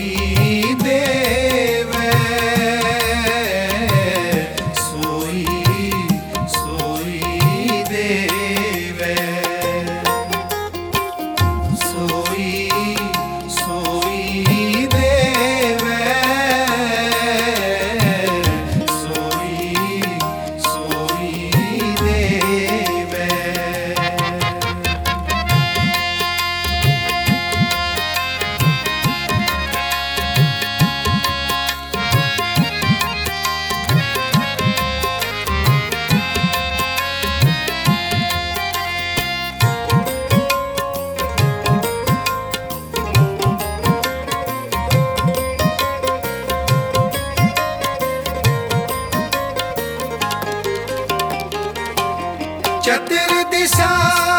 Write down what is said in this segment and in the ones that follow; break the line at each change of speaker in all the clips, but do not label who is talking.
चतुर्दिशा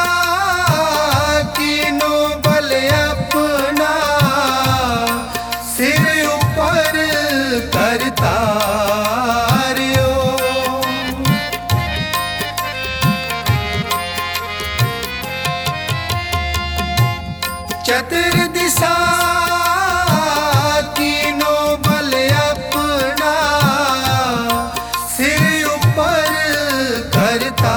कीनो बल अपना सिर ऊपर करता रहो। चतुर्दिशा कीनो बल अपना सिर ऊपर करता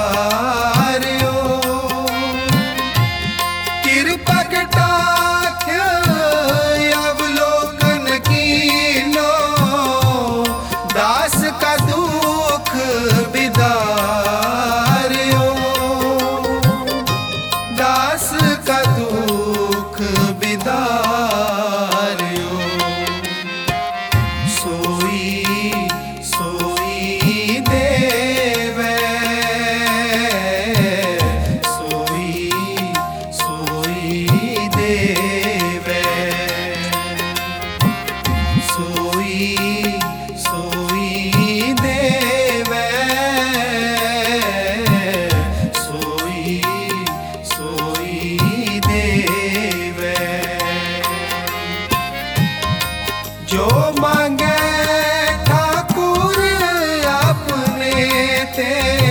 जो मांगे ठाकुर अपने ते,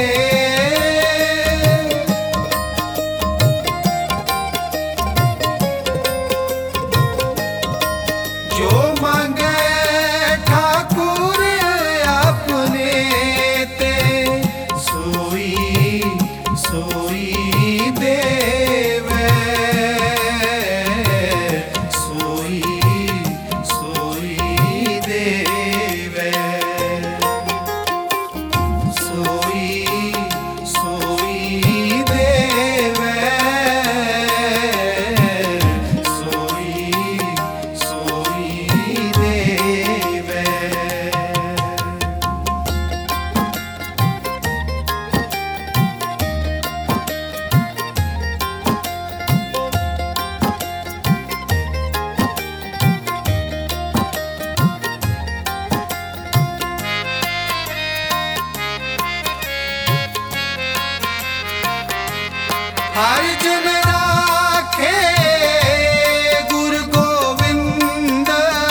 जो मांगे ठाकुर अपने ते सोई सोई देवे। हर जन राखे गुरु गोविंद,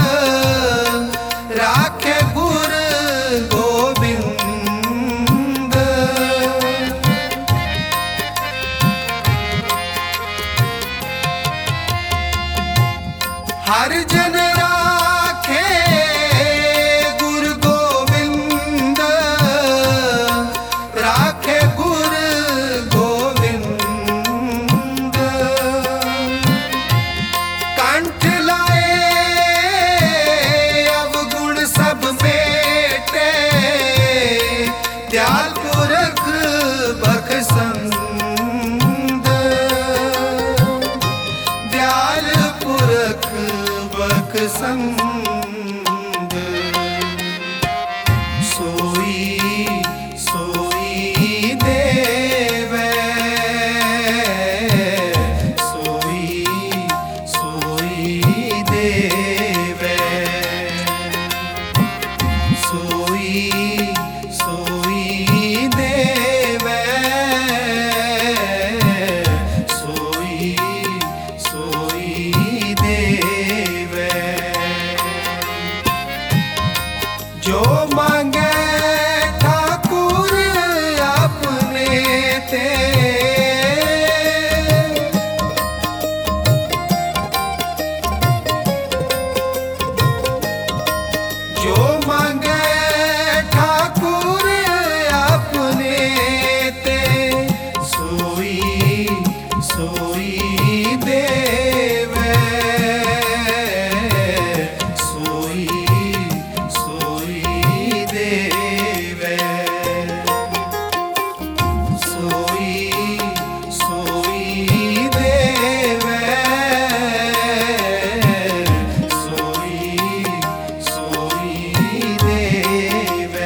राखे गुरु गोविंद। हर जन राखे गुरु गोविंद, राखे गुरु दयाल पुरख बख्शंद, दयाल पुरख बख्शंद। सोई सोई देवे, सोई सोई देवे, सोई सोई देवे, सोई सोई देवे। जो मांगे ठाकुर अपने ते, जो मांगे ठाकुर अपने ते सोई सोई देवे सोई सोई देवे सोई सोई देवे सोई सोई देवे।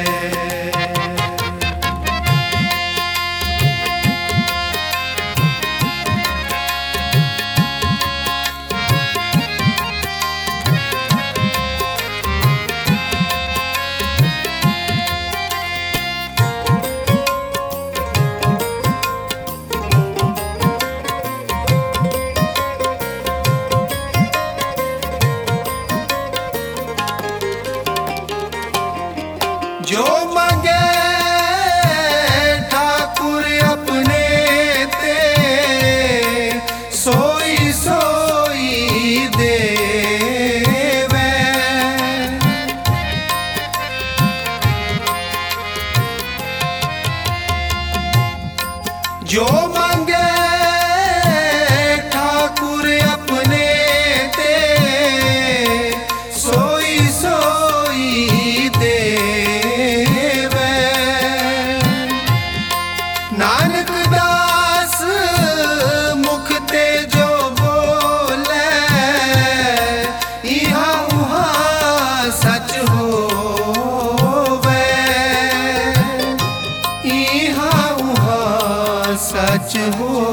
जो मांगे ठाकुर अपने ते सोई सोई देवे जो मांगे ठाकुर अपने ते सोई सोई देवे। नानक दास मुख ते जो बोले इहाँ उहाँ सच होवे इहाँ उहाँ सच हो